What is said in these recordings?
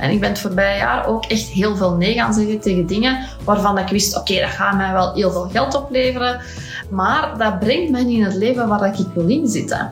En ik ben het voorbije jaar ook echt heel veel nee gaan zeggen tegen dingen waarvan ik wist, oké, dat gaat mij wel heel veel geld opleveren. Maar dat brengt mij niet in het leven waar ik wil inzitten.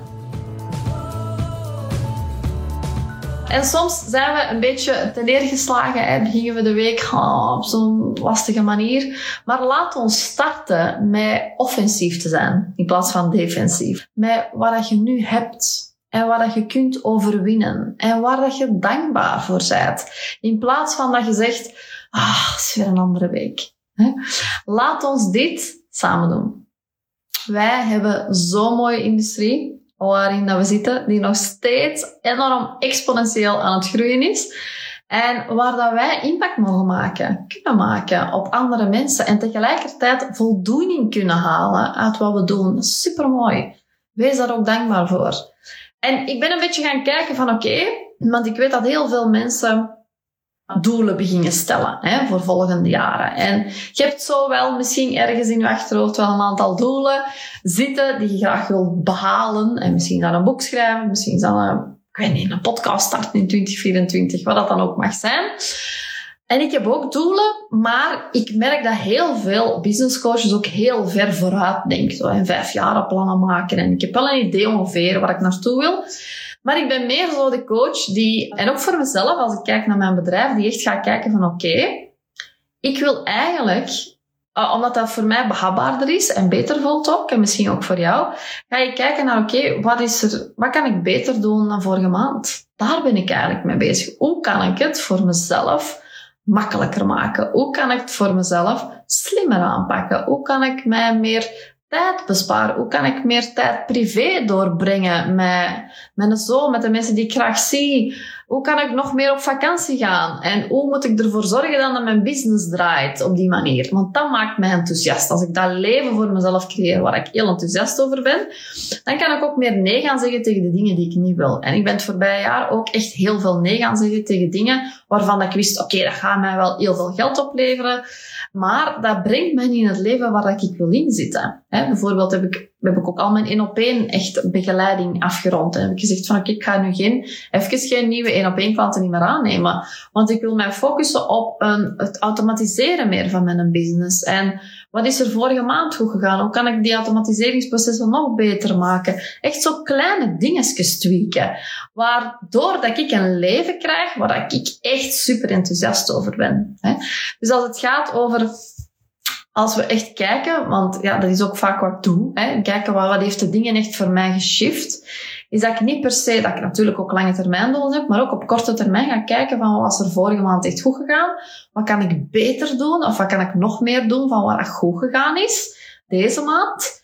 En soms zijn we een beetje te neergeslagen. Beginnen we de week op zo'n lastige manier. Maar laat ons starten met offensief te zijn in plaats van defensief. Met wat je nu hebt. En wat je kunt overwinnen. En waar je dankbaar voor bent. In plaats van dat je zegt, het is weer een andere week. Laat ons dit samen doen. Wij hebben zo'n mooie industrie waarin dat we zitten, die nog steeds enorm exponentieel aan het groeien is. En waar dat wij impact mogen maken, kunnen maken op andere mensen. En tegelijkertijd voldoening kunnen halen uit wat we doen. Supermooi. Wees daar ook dankbaar voor. En ik ben een beetje gaan kijken van want ik weet dat heel veel mensen doelen beginnen stellen voor volgende jaren. En je hebt zo wel misschien ergens in je achterhoofd wel een aantal doelen zitten die je graag wilt behalen. En misschien dan een boek schrijven, misschien dan een podcast starten in 2024, wat dat dan ook mag zijn. En ik heb ook doelen, maar ik merk dat heel veel business coaches ook heel ver vooruit denken. Zo in 5 jaar plannen maken. En ik heb wel een idee ongeveer waar ik naartoe wil. Maar ik ben meer zo de coach die, en ook voor mezelf, als ik kijk naar mijn bedrijf, die echt gaat kijken van ik wil eigenlijk, omdat dat voor mij behapbaarder is en beter voelt ook, en misschien ook voor jou, ga je kijken naar wat kan ik beter doen dan vorige maand? Daar ben ik eigenlijk mee bezig. Hoe kan ik het voor mezelf makkelijker maken? Hoe kan ik het voor mezelf slimmer aanpakken? Hoe kan ik mij meer tijd besparen? Hoe kan ik meer tijd privé doorbrengen met mijn zoon, met de mensen die ik graag zie? Hoe kan ik nog meer op vakantie gaan? En hoe moet ik ervoor zorgen dan dat mijn business draait op die manier? Want dat maakt mij enthousiast. Als ik dat leven voor mezelf creëer waar ik heel enthousiast over ben, dan kan ik ook meer nee gaan zeggen tegen de dingen die ik niet wil. En ik ben het voorbije jaar ook echt heel veel nee gaan zeggen tegen dingen waarvan ik wist, dat gaat mij wel heel veel geld opleveren. Maar dat brengt mij niet in het leven waar ik wil inzitten. Bijvoorbeeld heb ik ook al mijn 1-op-1 echt begeleiding afgerond. En heb ik gezegd van ik ga nu geen nieuwe 1-op-1 klanten niet meer aannemen. Want ik wil mij focussen op het automatiseren meer van mijn business. En wat is er vorige maand goed gegaan? Hoe kan ik die automatiseringsprocessen nog beter maken? Echt zo kleine dingetjes tweaken. Waardoor dat ik een leven krijg waar ik echt super enthousiast over ben. Dus als het gaat over, als we echt kijken, want dat is ook vaak wat ik doe, kijken wat heeft de dingen echt voor mij geshift, is dat ik niet per se, dat ik natuurlijk ook lange termijn doelen heb, maar ook op korte termijn ga kijken van wat was er vorige maand echt goed gegaan, wat kan ik beter doen, of wat kan ik nog meer doen van wat goed gegaan is deze maand.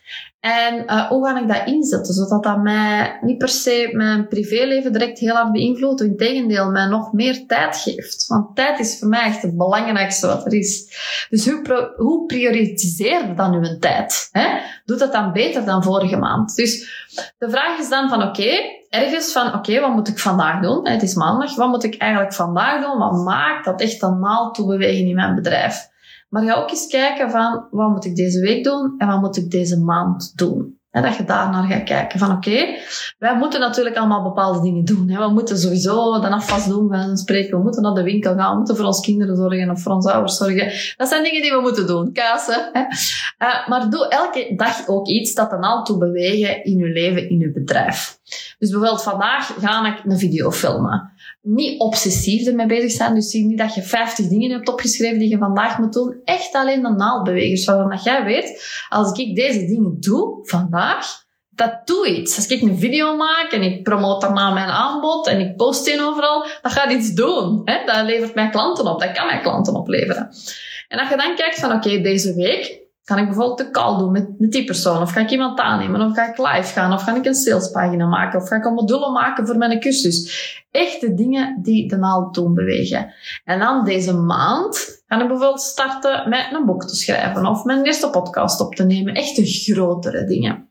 En hoe ga ik dat inzetten, zodat dat mij niet per se mijn privéleven direct heel hard beïnvloedt, integendeel mij nog meer tijd geeft. Want tijd is voor mij echt het belangrijkste wat er is. Dus hoe prioritiseer je dan uw tijd? Doe dat dan beter dan vorige maand? Dus de vraag is dan van ergens van wat moet ik vandaag doen? Het is maandag, wat moet ik eigenlijk vandaag doen? Wat maakt dat echt een naald toe bewegen in mijn bedrijf? Maar ga ook eens kijken van, wat moet ik deze week doen en wat moet ik deze maand doen? Dat je daarnaar gaat kijken van wij moeten natuurlijk allemaal bepaalde dingen doen. We moeten sowieso de afwas doen, we spreken, we moeten naar de winkel gaan, we moeten voor ons kinderen zorgen of voor onze ouders zorgen. Dat zijn dingen die we moeten doen, kassen. Maar doe elke dag ook iets dat er aan toe bewegen in je leven, in je bedrijf. Dus bijvoorbeeld vandaag ga ik een video filmen. Niet obsessief ermee bezig zijn, dus zie niet dat je 50 dingen hebt opgeschreven die je vandaag moet doen. Echt alleen de naaldbewegers, waarvan dat jij weet, als ik deze dingen doe vandaag, dat doe iets. Als ik een video maak en ik promote daarna mijn aanbod en ik post die overal, dat gaat iets doen. Dat levert mij klanten op, dat kan mij klanten opleveren. En als je dan kijkt van deze week kan ik bijvoorbeeld een call doen met die persoon, of ga ik iemand aannemen, of ga ik live gaan, of ga ik een salespagina maken, of ga ik een module maken voor mijn cursus. Echte dingen die de naald doen bewegen. En dan deze maand ga ik bijvoorbeeld starten met een boek te schrijven, of mijn eerste podcast op te nemen. Echte grotere dingen.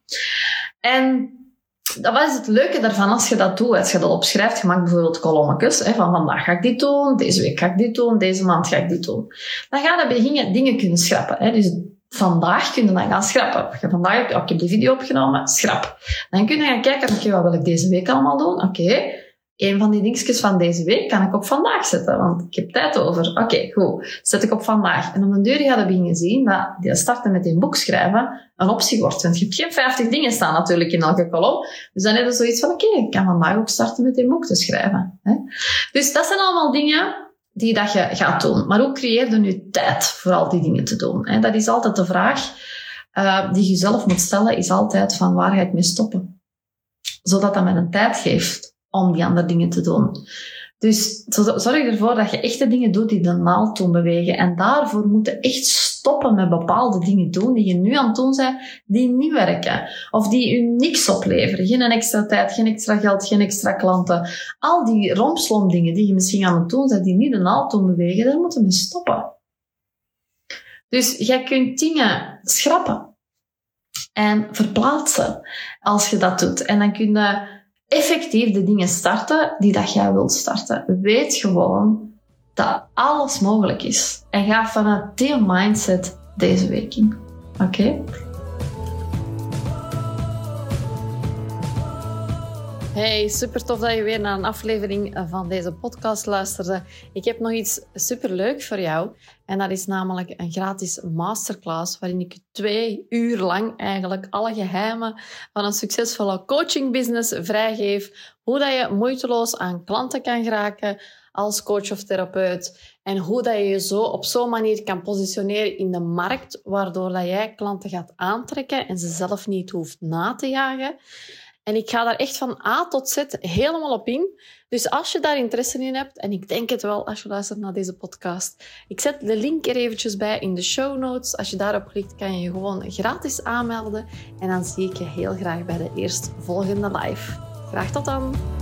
En wat is het leuke daarvan als je dat doet? Als je dat opschrijft, je maakt bijvoorbeeld kolommetjes. Van vandaag ga ik dit doen, deze week ga ik dit doen, deze maand ga ik dit doen. Dan ga je dingen kunnen schrappen. Dus vandaag kun je dan gaan schrappen. Als je vandaag hebt, ik heb die video opgenomen, schrap. Dan kun je gaan kijken, wat wil ik deze week allemaal doen? een van die dingetjes van deze week kan ik op vandaag zetten, want ik heb tijd over. Oké, goed. Zet ik op vandaag. En op een deur ga je beginnen zien dat die starten met een boek schrijven een optie wordt. Want je hebt geen 50 dingen staan natuurlijk in elke kolom. Dus dan heb je zoiets van, oké, ik kan vandaag ook starten met een boek te schrijven. Hè? Dus dat zijn allemaal dingen die dat je gaat doen. Maar hoe creëer je nu tijd voor al die dingen te doen? Hè? Dat is altijd de vraag die je zelf moet stellen, is altijd van waar ga je het mee stoppen? Zodat dat met een tijd geeft om die andere dingen te doen. Dus zorg ervoor dat je echte dingen doet die de naald doen bewegen. En daarvoor moet je echt stoppen met bepaalde dingen doen die je nu aan het doen bent, die niet werken. Of die je niks opleveren. Geen extra tijd, geen extra geld, geen extra klanten. Al die rompslom dingen die je misschien aan het doen bent, die niet de naald doen bewegen, daar moeten we mee stoppen. Dus jij kunt dingen schrappen en verplaatsen als je dat doet. En dan kun je effectief de dingen starten die dat jij wilt starten. Weet gewoon dat alles mogelijk is. En ga vanuit die mindset deze week in. Oké? Hey, super tof dat je weer naar een aflevering van deze podcast luisterde. Ik heb nog iets superleuk voor jou. En dat is namelijk een gratis masterclass waarin ik 2 uur lang eigenlijk alle geheimen van een succesvolle coachingbusiness vrijgeef. Hoe dat je moeiteloos aan klanten kan geraken als coach of therapeut. En hoe dat je je zo op zo'n manier kan positioneren in de markt, waardoor dat jij klanten gaat aantrekken en ze zelf niet hoeft na te jagen. En ik ga daar echt van A tot Z helemaal op in. Dus als je daar interesse in hebt, en ik denk het wel als je luistert naar deze podcast, ik zet de link er eventjes bij in de show notes. Als je daarop klikt, kan je je gewoon gratis aanmelden. En dan zie ik je heel graag bij de eerstvolgende live. Graag tot dan!